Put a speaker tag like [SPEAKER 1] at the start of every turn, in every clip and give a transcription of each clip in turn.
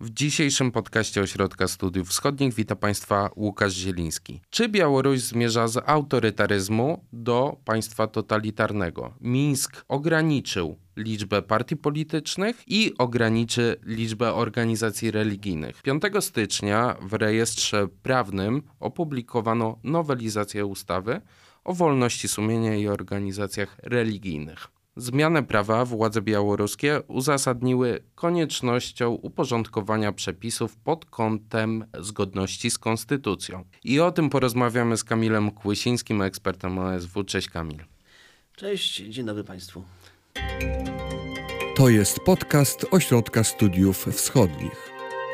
[SPEAKER 1] W dzisiejszym podcaście Ośrodka Studiów Wschodnich wita Państwa Łukasz Zieliński. Czy Białoruś zmierza z autorytaryzmu do państwa totalitarnego? Mińsk ograniczył liczbę partii politycznych i ograniczy liczbę organizacji religijnych. 5 stycznia w rejestrze prawnym opublikowano nowelizację ustawy o wolności sumienia i organizacjach religijnych. Zmianę prawa władze białoruskie uzasadniły koniecznością uporządkowania przepisów pod kątem zgodności z konstytucją. I o tym porozmawiamy z Kamilem Kłysińskim, ekspertem OSW. Cześć Kamil.
[SPEAKER 2] Cześć, dzień dobry Państwu.
[SPEAKER 3] To jest podcast Ośrodka Studiów Wschodnich.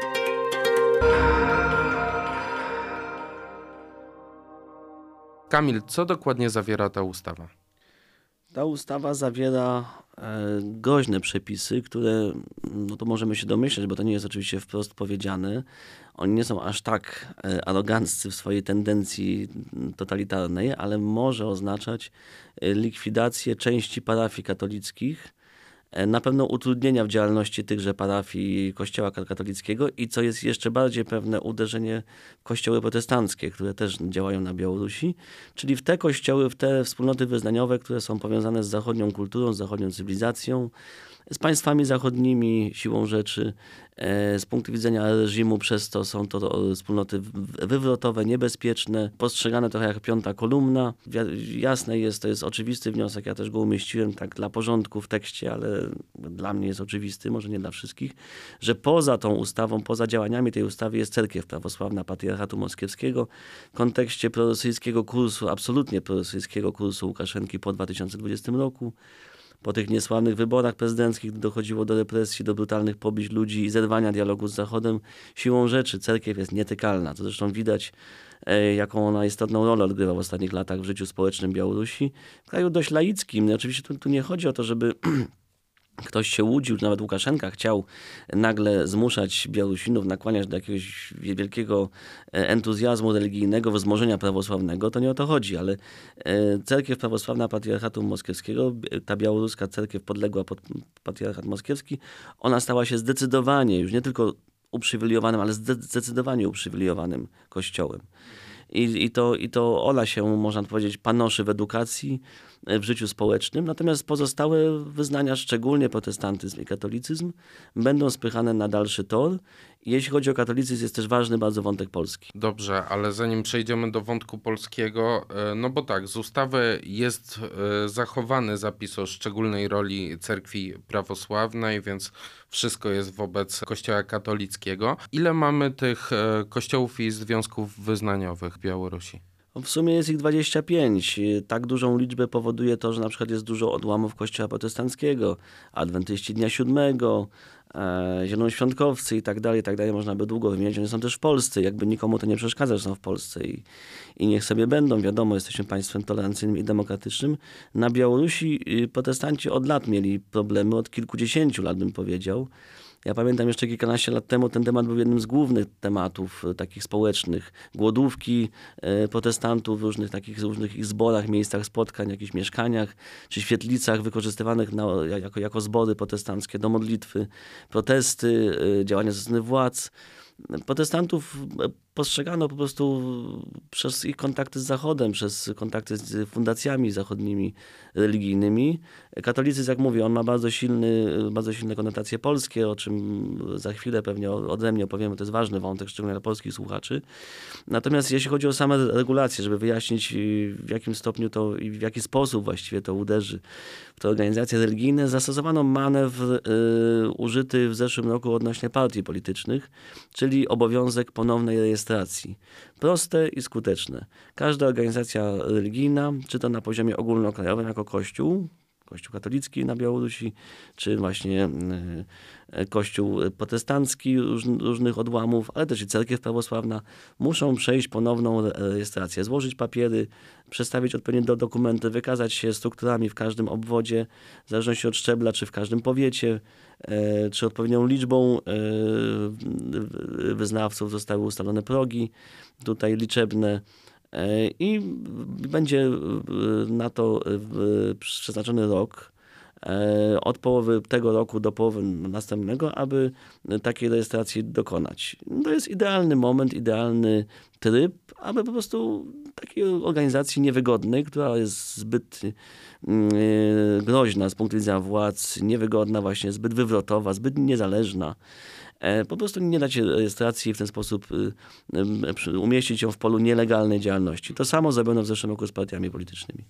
[SPEAKER 1] Kamil, co dokładnie zawiera ta ustawa?
[SPEAKER 2] Ta ustawa zawiera groźne przepisy, które, no to możemy się domyśleć, bo to nie jest oczywiście wprost powiedziane. Oni nie są aż tak aroganccy w swojej tendencji totalitarnej, ale może oznaczać likwidację części parafii katolickich, na pewno utrudnienia w działalności tychże parafii Kościoła katolickiego i co jest jeszcze bardziej pewne, uderzenie w kościoły protestanckie, które też działają na Białorusi, czyli w te kościoły, w te wspólnoty wyznaniowe, które są powiązane z zachodnią kulturą, z zachodnią cywilizacją, z państwami zachodnimi siłą rzeczy. Z punktu widzenia reżimu przez to są to wspólnoty wywrotowe, niebezpieczne, postrzegane trochę jak piąta kolumna. Jasne jest, to jest oczywisty wniosek, ja też go umieściłem tak dla porządku w tekście, ale dla mnie jest oczywisty, może nie dla wszystkich, że poza tą ustawą, poza działaniami tej ustawy jest Cerkiew Prawosławna Patriarchatu Moskiewskiego w kontekście prorosyjskiego kursu, absolutnie prorosyjskiego kursu Łukaszenki po 2020 roku. Po tych niesławnych wyborach prezydenckich, gdy dochodziło do represji, do brutalnych pobić ludzi i zerwania dialogu z Zachodem, siłą rzeczy cerkiew jest nietykalna. To zresztą widać, jaką ona istotną rolę odgrywa w ostatnich latach w życiu społecznym Białorusi. W kraju dość laickim. Oczywiście tu nie chodzi o to, żeby ktoś się łudził, nawet Łukaszenka chciał nagle zmuszać Białorusinów, nakłaniać do jakiegoś wielkiego entuzjazmu religijnego, wzmożenia prawosławnego. To nie o to chodzi, ale Cerkiew Prawosławna Patriarchatu Moskiewskiego, ta białoruska cerkiew podległa pod Patriarchat Moskiewski, ona stała się zdecydowanie, już nie tylko uprzywilejowanym, ale zdecydowanie uprzywilejowanym kościołem. I to ona się, można powiedzieć, panoszy w edukacji, w życiu społecznym, natomiast pozostałe wyznania, szczególnie protestantyzm i katolicyzm, będą spychane na dalszy tor. Jeśli chodzi o katolicyzm, jest też ważny bardzo wątek polski.
[SPEAKER 1] Dobrze, ale zanim przejdziemy do wątku polskiego, no bo tak, z ustawy jest zachowany zapis o szczególnej roli cerkwi prawosławnej, więc wszystko jest wobec Kościoła katolickiego. Ile mamy tych kościołów i związków wyznaniowych w Białorusi?
[SPEAKER 2] W sumie jest ich 25. Tak dużą liczbę powoduje to, że na przykład jest dużo odłamów Kościoła protestanckiego, adwentyści Dnia Siódmego, zielonoświątkowcy i tak dalej, można by długo wymieniać. One są też w Polsce, jakby nikomu to nie przeszkadza, że są w Polsce i niech sobie będą. Wiadomo, jesteśmy państwem tolerancyjnym i demokratycznym. Na Białorusi protestanci od lat mieli problemy, od kilkudziesięciu lat bym powiedział. Ja pamiętam jeszcze kilkanaście lat temu ten temat był jednym z głównych tematów takich społecznych. Głodówki protestantów w różnych ich zborach, miejscach spotkań, jakichś mieszkaniach czy świetlicach wykorzystywanych jako zbory protestanckie do modlitwy, protesty, działania ze strony władz. Protestantów postrzegano po prostu przez ich kontakty z Zachodem, przez kontakty z fundacjami zachodnimi, religijnymi. Katolicyzm, jak mówię, on ma bardzo silne konotacje polskie, o czym za chwilę pewnie ode mnie opowiemy, to jest ważny wątek, szczególnie dla polskich słuchaczy. Natomiast jeśli chodzi o same regulacje, żeby wyjaśnić w jakim stopniu to i w jaki sposób właściwie to uderzy w te organizacje religijne, zastosowano manewr użyty w zeszłym roku odnośnie partii politycznych, czyli obowiązek ponownej rejestracji. Proste i skuteczne. Każda organizacja religijna, czy to na poziomie ogólnokrajowym jako Kościół katolicki na Białorusi, czy właśnie Kościół protestancki różnych odłamów, ale też i cerkiew prawosławna, muszą przejść ponowną rejestrację, złożyć papiery, przedstawić odpowiednie dokumenty, wykazać się strukturami w każdym obwodzie, w zależności od szczebla, czy w każdym powiecie, czy odpowiednią liczbą wyznawców zostały ustalone progi tutaj liczebne. I będzie na to przeznaczony rok. od połowy tego roku do połowy następnego, aby takiej rejestracji dokonać. To jest idealny moment, idealny tryb, aby po prostu takiej organizacji niewygodnej, która jest zbyt groźna z punktu widzenia władz, niewygodna właśnie, zbyt wywrotowa, zbyt niezależna, po prostu nie dać rejestracji i w ten sposób umieścić ją w polu nielegalnej działalności. To samo zrobiono w zeszłym roku z partiami politycznymi.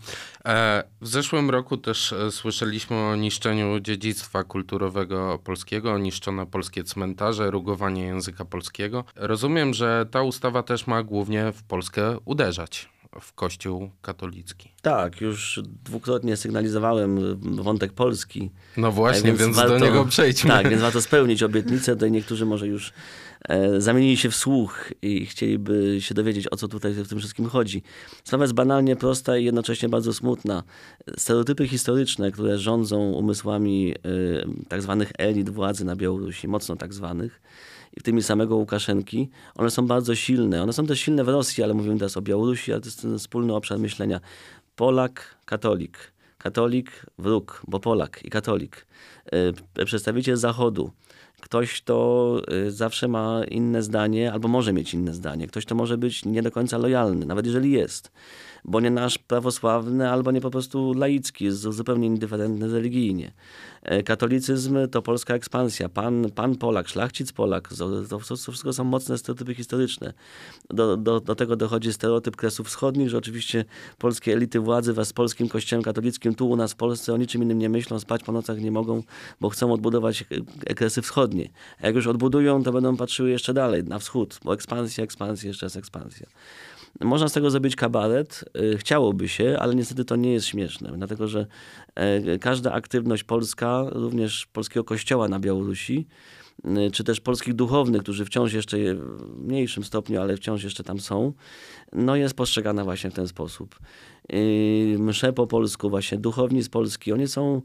[SPEAKER 1] W zeszłym roku też słyszeliśmy o niszczeniu dziedzictwa kulturowego polskiego, niszczono polskie cmentarze, rugowanie języka polskiego. Rozumiem, że ta ustawa też ma głównie w Polskę uderzać, w Kościół katolicki.
[SPEAKER 2] Tak, już dwukrotnie sygnalizowałem wątek polski.
[SPEAKER 1] No właśnie, więc do niego przejdźmy.
[SPEAKER 2] Tak, więc warto spełnić obietnicę. Tutaj niektórzy może już zamienili się w słuch i chcieliby się dowiedzieć, o co tutaj w tym wszystkim chodzi. Sprawa jest banalnie prosta i jednocześnie bardzo smutna. Stereotypy historyczne, które rządzą umysłami tak zwanych elit władzy na Białorusi, mocno tak zwanych, i w tym samego Łukaszenki, one są bardzo silne. One są też silne w Rosji, ale mówimy teraz o Białorusi, ale to jest ten wspólny obszar myślenia. Polak, katolik. Katolik, wróg, bo Polak i katolik. Przedstawiciel Zachodu. Ktoś, kto zawsze ma inne zdanie, albo może mieć inne zdanie. Ktoś, kto może być nie do końca lojalny, nawet jeżeli jest. Bo nie nasz prawosławny, albo nie po prostu laicki, zupełnie indyferentny religijnie. Katolicyzm to polska ekspansja. Pan Polak, szlachcic Polak. To wszystko są mocne stereotypy historyczne. Do tego dochodzi stereotyp Kresów Wschodnich, że oczywiście polskie elity władzy wraz z polskim kościołem katolickim tu u nas w Polsce o niczym innym nie myślą, spać po nocach nie mogą, bo chcą odbudować Kresy Wschodnie. A jak już odbudują, to będą patrzyły jeszcze dalej, na wschód, bo ekspansja, jeszcze raz ekspansja. Można z tego zrobić kabaret, chciałoby się, ale niestety to nie jest śmieszne, dlatego że każda aktywność polska, również polskiego kościoła na Białorusi, czy też polskich duchownych, którzy wciąż jeszcze w mniejszym stopniu, ale wciąż jeszcze tam są, no jest postrzegana właśnie w ten sposób. Msze po polsku, właśnie duchowni z Polski, oni są,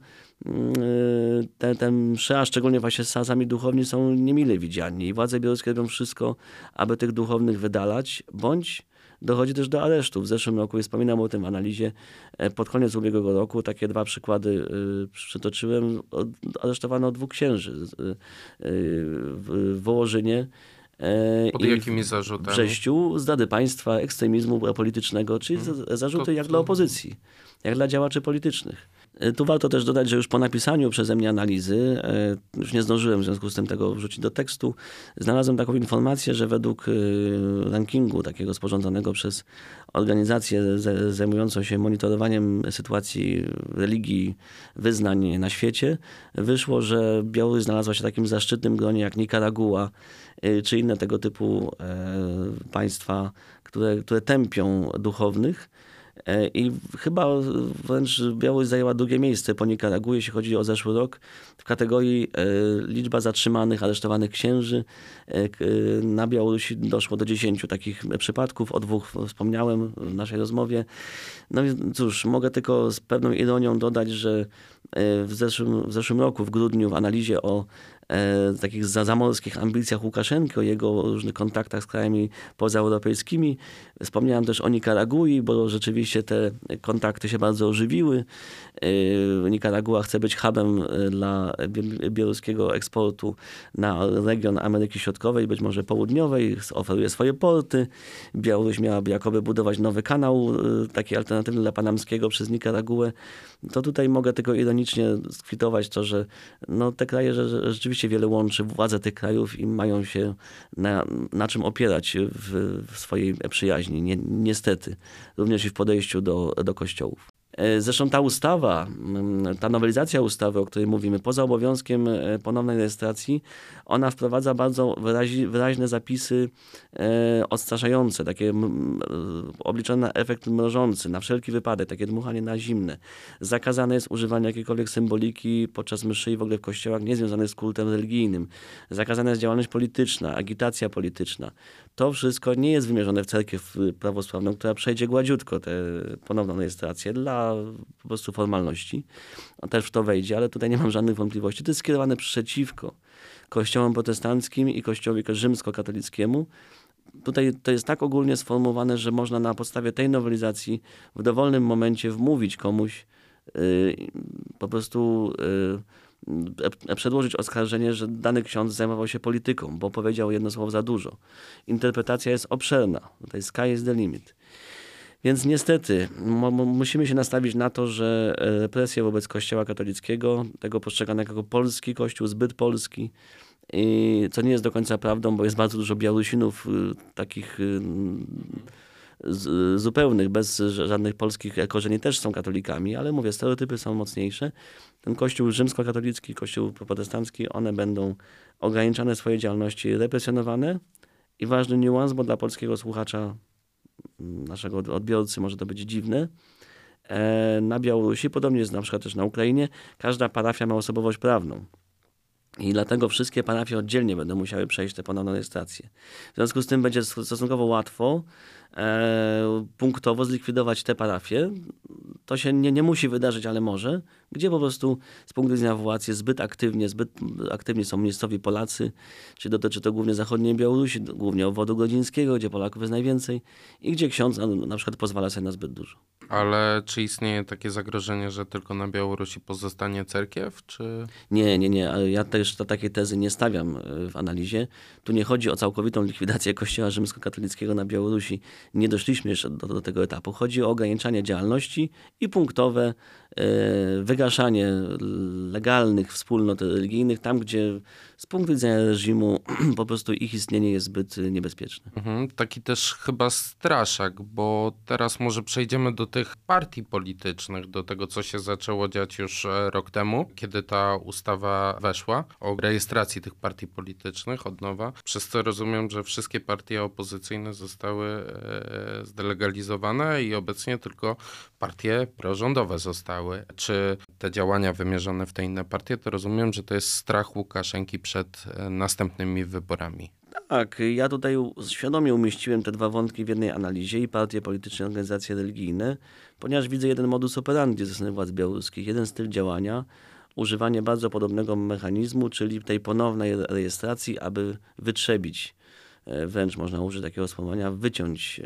[SPEAKER 2] te msze, a szczególnie właśnie sami duchowni są niemile widziani i władze białoruskie robią wszystko, aby tych duchownych wydalać, bądź dochodzi też do aresztów. W zeszłym roku, wspominam o tym w analizie, pod koniec ubiegłego roku, takie 2 przykłady przytoczyłem, aresztowano 2 księży w Wołożynie
[SPEAKER 1] Pod jakimi zarzutami?
[SPEAKER 2] W Brześciu, zdrady państwa, ekstremizmu politycznego, czyli zarzuty jak dla opozycji, jak dla działaczy politycznych. Tu warto też dodać, że już po napisaniu przeze mnie analizy, już nie zdążyłem w związku z tym tego wrzucić do tekstu, znalazłem taką informację, że według rankingu takiego sporządzonego przez organizację zajmującą się monitorowaniem sytuacji religii, wyznań na świecie, wyszło, że Białoruś znalazła się w takim zaszczytnym gronie jak Nikaragua, czy inne tego typu państwa, które tępią duchownych. I chyba wręcz Białoruś zajęła 2. miejsce po Nikaragui, jeśli chodzi o zeszły rok, w kategorii liczba zatrzymanych, aresztowanych księży. Na Białorusi doszło do 10 takich przypadków, o 2 wspomniałem w naszej rozmowie. No i cóż, mogę tylko z pewną ironią dodać, że w zeszłym roku, w grudniu, w analizie o takich zamorskich ambicjach Łukaszenki, o jego różnych kontaktach z krajami pozaeuropejskimi. Wspomniałem też o Nikaragui, bo rzeczywiście te kontakty się bardzo ożywiły. Nikaragua chce być hubem dla białoruskiego eksportu na region Ameryki Środkowej, być może Południowej. Oferuje swoje porty. Białoruś miałaby jakoby budować nowy kanał, taki alternatywny dla panamskiego przez Nikaraguę. To tutaj mogę tylko ironicznie skwitować to, że no, te kraje rzeczywiście wiele łączy, władze tych krajów i mają się na czym opierać w swojej przyjaźni. Niestety. Również i w podejściu do kościołów. Zresztą ta ustawa, ta nowelizacja ustawy, o której mówimy, poza obowiązkiem ponownej rejestracji, ona wprowadza bardzo wyraźne zapisy odstraszające, takie obliczone na efekt mrożący, na wszelki wypadek, takie dmuchanie na zimne. Zakazane jest używanie jakiejkolwiek symboliki podczas mszy i w ogóle w kościołach niezwiązanych z kultem religijnym. Zakazana jest działalność polityczna, agitacja polityczna. To wszystko nie jest wymierzone w cerkiew prawosławną, która przejdzie gładziutko tę ponowną rejestrację dla po prostu formalności. On też w to wejdzie, ale tutaj nie mam żadnych wątpliwości. To jest skierowane przeciwko kościołom protestanckim i kościołowi rzymskokatolickiemu. Tutaj to jest tak ogólnie sformułowane, że można na podstawie tej nowelizacji w dowolnym momencie wmówić komuś po prostu przedłożyć oskarżenie, że dany ksiądz zajmował się polityką, bo powiedział jedno słowo za dużo. Interpretacja jest obszerna. Tutaj sky is the limit. Więc niestety musimy się nastawić na to, że represje wobec Kościoła katolickiego, tego postrzeganego jako polski Kościół, zbyt polski, co nie jest do końca prawdą, bo jest bardzo dużo Białorusinów takich zupełnych, bez żadnych polskich korzeni, też są katolikami, ale mówię, stereotypy są mocniejsze. Ten Kościół rzymskokatolicki, Kościół protestancki, one będą ograniczane w swojej działalności, represjonowane. I ważny niuans, bo dla polskiego słuchacza, naszego odbiorcy może to być dziwne, na Białorusi, podobnie jest na przykład też na Ukrainie, każda parafia ma osobowość prawną. I dlatego wszystkie parafie oddzielnie będą musiały przejść tę ponowną rejestrację. W związku z tym będzie stosunkowo łatwo punktowo zlikwidować te parafie. To się nie musi wydarzyć, ale może. Gdzie po prostu z punktu widzenia władz jest zbyt aktywni są miejscowi Polacy, czy dotyczy to głównie zachodniej Białorusi, głównie obwodu grodzińskiego, gdzie Polaków jest najwięcej i gdzie ksiądz na przykład pozwala sobie na zbyt dużo.
[SPEAKER 1] Ale czy istnieje takie zagrożenie, że tylko na Białorusi pozostanie cerkiew, czy... Nie.
[SPEAKER 2] Ja też takiej tezy nie stawiam w analizie. Tu nie chodzi o całkowitą likwidację Kościoła rzymskokatolickiego na Białorusi. Nie doszliśmy jeszcze do tego etapu. Chodzi o ograniczanie działalności i punktowe wygaszanie legalnych wspólnot religijnych tam, gdzie z punktu widzenia reżimu po prostu ich istnienie jest zbyt niebezpieczne.
[SPEAKER 1] Taki też chyba straszak, bo teraz może przejdziemy do tych partii politycznych, do tego, co się zaczęło dziać już rok temu, kiedy ta ustawa weszła o rejestracji tych partii politycznych od nowa, przez co rozumiem, że wszystkie partie opozycyjne zostały zdelegalizowane i obecnie tylko partie prorządowe zostały. Czy te działania wymierzone w te inne partie, to rozumiem, że to jest strach Łukaszenki przed następnymi wyborami.
[SPEAKER 2] Tak, ja tutaj świadomie umieściłem te dwa wątki w jednej analizie, i partie polityczne, i organizacje religijne, ponieważ widzę jeden modus operandi ze strony władz białoruskich, jeden styl działania, używanie bardzo podobnego mechanizmu, czyli tej ponownej rejestracji, aby wytrzebić, wręcz można użyć takiego sformułowania, wyciąć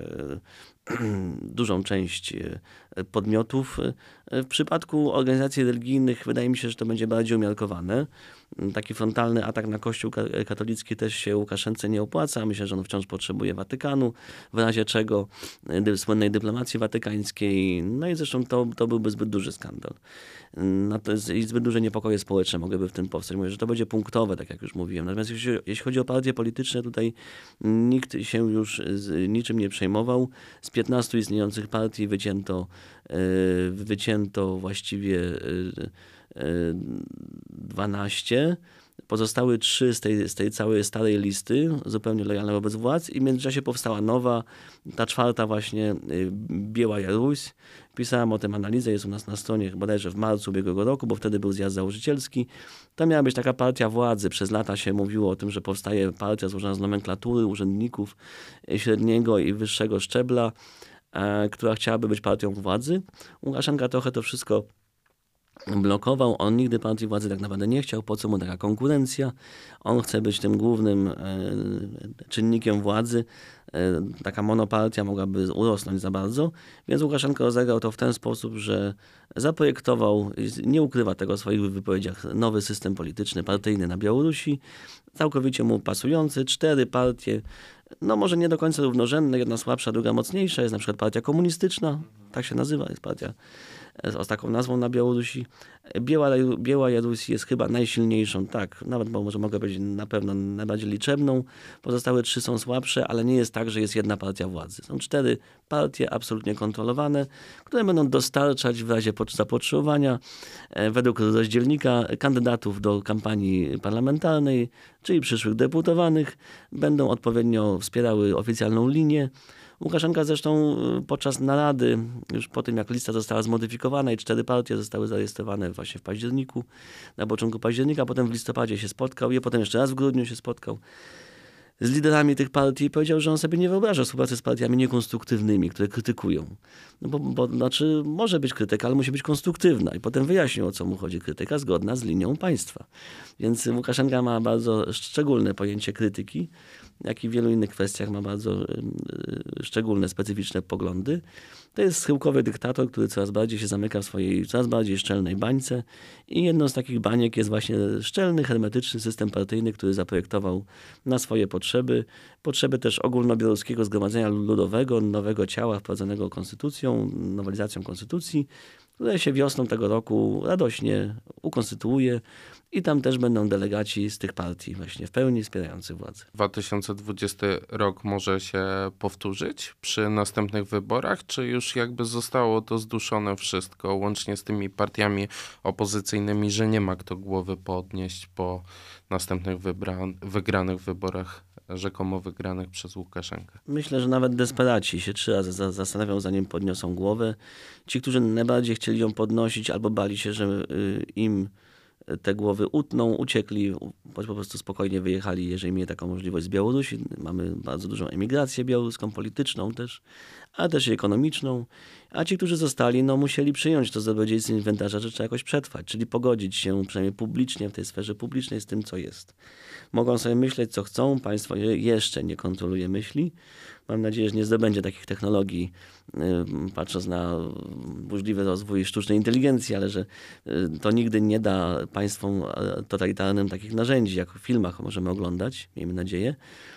[SPEAKER 2] dużą część podmiotów. W przypadku organizacji religijnych wydaje mi się, że to będzie bardziej umiarkowane. Taki frontalny atak na Kościół katolicki też się Łukaszence nie opłaca. Myślę, że on wciąż potrzebuje Watykanu, w razie czego słynnej dyplomacji watykańskiej. No i zresztą to byłby zbyt duży skandal. I zbyt duże niepokoje społeczne mogłyby w tym powstać. Mówię, że to będzie punktowe, tak jak już mówiłem. Natomiast jeśli chodzi o partie polityczne, tutaj nikt się już niczym nie przejmował. Z 15 istniejących partii wycięto właściwie 12. Pozostałe 3 z tej całej starej listy, zupełnie lojalne wobec władz, i w międzyczasie powstała nowa, ta 4. właśnie, Biała Ruś. Pisałem o tym analizę, jest u nas na stronie bodajże w marcu ubiegłego roku, bo wtedy był zjazd założycielski. To miała być taka partia władzy. Przez lata się mówiło o tym, że powstaje partia złożona z nomenklatury, urzędników średniego i wyższego szczebla, która chciałaby być partią władzy. Łukaszenka trochę to wszystko blokował. On nigdy partii władzy tak naprawdę nie chciał. Po co mu taka konkurencja? On chce być tym głównym czynnikiem władzy. Taka monopartia mogłaby urosnąć za bardzo. Więc Łukaszenka rozegrał to w ten sposób, że zaprojektował, nie ukrywa tego w swoich wypowiedziach, nowy system polityczny, partyjny na Białorusi. Całkowicie mu pasujący. 4 partie, no może nie do końca równorzędne, jedna słabsza, druga mocniejsza. Jest na przykład partia komunistyczna, tak się nazywa, jest partia z taką nazwą na Białorusi. Biała Ruś jest chyba najsilniejszą, tak, nawet może mogę powiedzieć na pewno najbardziej liczebną. Pozostałe 3 są słabsze, ale nie jest tak, że jest jedna partia władzy. Są 4 partie absolutnie kontrolowane, które będą dostarczać w razie zapotrzebowania według rozdzielnika kandydatów do kampanii parlamentarnej, czyli przyszłych deputowanych, będą odpowiednio wspierały oficjalną linię. Łukaszenka zresztą podczas narady, już po tym jak lista została zmodyfikowana i 4 partie zostały zarejestrowane właśnie w październiku, na początku października, potem w listopadzie się spotkał i potem jeszcze raz w grudniu się spotkał z liderami tych partii i powiedział, że on sobie nie wyobraża współpracy z partiami niekonstruktywnymi, które krytykują. No bo znaczy może być krytyka, ale musi być konstruktywna. I potem wyjaśnił, o co mu chodzi. Krytyka zgodna z linią państwa. Więc Łukaszenka ma bardzo szczególne pojęcie krytyki, jak i w wielu innych kwestiach ma bardzo szczególne, specyficzne poglądy. To jest schyłkowy dyktator, który coraz bardziej się zamyka w swojej coraz bardziej szczelnej bańce i jedną z takich baniek jest właśnie szczelny, hermetyczny system partyjny, który zaprojektował na swoje potrzeby też ogólnobiałoruskiego zgromadzenia ludowego, nowego ciała wprowadzonego konstytucją, nowelizacją konstytucji, które się wiosną tego roku radośnie ukonstytuuje i tam też będą delegaci z tych partii właśnie w pełni wspierających władzę.
[SPEAKER 1] 2020 rok może się powtórzyć przy następnych wyborach, czy już jakby zostało to zduszone wszystko, łącznie z tymi partiami opozycyjnymi, że nie ma kto głowy podnieść po następnych wygranych wyborach, rzekomo wygranych przez Łukaszenkę?
[SPEAKER 2] Myślę, że nawet desperaci się 3 razy zastanawią, zanim podniosą głowę. Ci, którzy najbardziej chcieli ją podnosić albo bali się, że im te głowy utną, uciekli, po prostu spokojnie wyjechali, jeżeli mieli taką możliwość z Białorusi. Mamy bardzo dużą emigrację białoruską, polityczną też, ale też i ekonomiczną. A ci, którzy zostali, musieli przyjąć to z dobrodziejstw inwentarza, że trzeba jakoś przetrwać, czyli pogodzić się przynajmniej publicznie, w tej sferze publicznej z tym, co jest. Mogą sobie myśleć, co chcą. Państwo jeszcze nie kontroluje myśli. Mam nadzieję, że nie zdobędzie takich technologii, patrząc na burzliwy rozwój sztucznej inteligencji, ale że to nigdy nie da państwom totalitarnym takich narzędzi, jak w filmach możemy oglądać, miejmy nadzieję.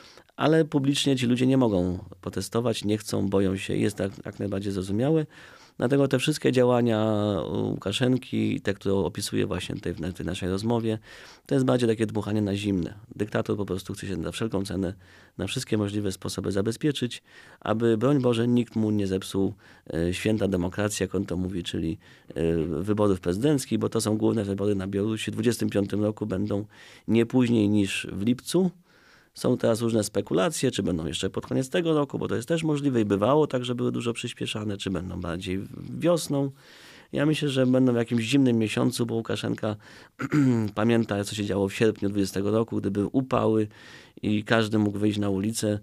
[SPEAKER 2] Ale publicznie ci ludzie nie mogą protestować, nie chcą, boją się. Jest tak jak najbardziej zrozumiałe. Dlatego te wszystkie działania Łukaszenki, te, które opisuję właśnie tutaj w tej naszej rozmowie, to jest bardziej takie dmuchanie na zimne. Dyktator po prostu chce się za wszelką cenę, na wszystkie możliwe sposoby zabezpieczyć, aby, broń Boże, nikt mu nie zepsuł święta demokracji, jak on to mówi, czyli wyborów prezydenckich, bo to są główne wybory na Białorusi. W 2025 roku będą nie później niż w lipcu. Są teraz różne spekulacje, czy będą jeszcze pod koniec tego roku, bo to jest też możliwe i bywało tak, że były dużo przyspieszane, czy będą bardziej wiosną. Ja myślę, że będą w jakimś zimnym miesiącu, bo Łukaszenka pamięta, co się działo w sierpniu 2020 roku, gdy były upały i każdy mógł wyjść na ulicę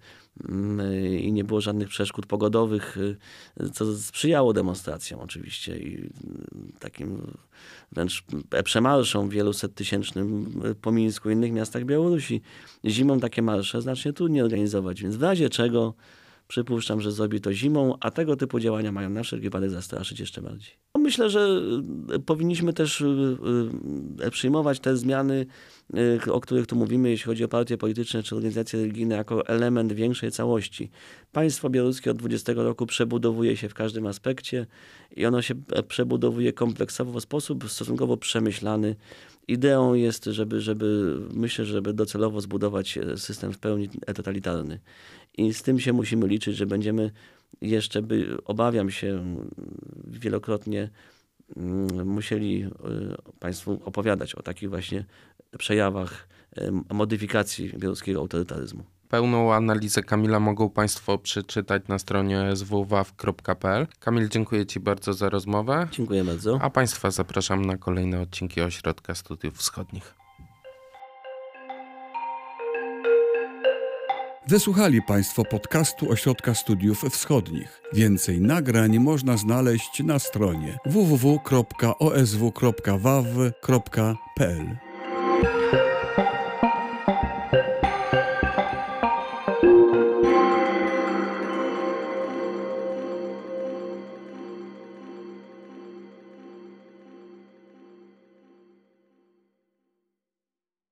[SPEAKER 2] i nie było żadnych przeszkód pogodowych, co sprzyjało demonstracjom oczywiście i takim wręcz przemarszom wielusettysięcznym po Mińsku i innych miastach Białorusi. Zimą takie marsze znacznie trudniej organizować, więc w razie czego przypuszczam, że zrobi to zimą, a tego typu działania mają na wszelki wypadek zastraszyć jeszcze bardziej. Myślę, że powinniśmy też przyjmować te zmiany, o których tu mówimy, jeśli chodzi o partie polityczne czy organizacje religijne, jako element większej całości. Państwo białoruskie od 20 roku przebudowuje się w każdym aspekcie i ono się przebudowuje kompleksowo w sposób stosunkowo przemyślany. Ideą jest, żeby docelowo zbudować system w pełni totalitarny. I z tym się musimy liczyć, że będziemy jeszcze, obawiam się, wielokrotnie musieli Państwu opowiadać o takich właśnie przejawach modyfikacji białoruskiego autorytaryzmu.
[SPEAKER 1] Pełną analizę Kamila mogą Państwo przeczytać na stronie swwaw.pl. Kamil, dziękuję Ci bardzo za rozmowę.
[SPEAKER 2] Dziękuję bardzo.
[SPEAKER 1] A Państwa zapraszam na kolejne odcinki Ośrodka Studiów Wschodnich.
[SPEAKER 3] Wysłuchali Państwo podcastu Ośrodka Studiów Wschodnich. Więcej nagrań można znaleźć na stronie www.osw.waw.pl.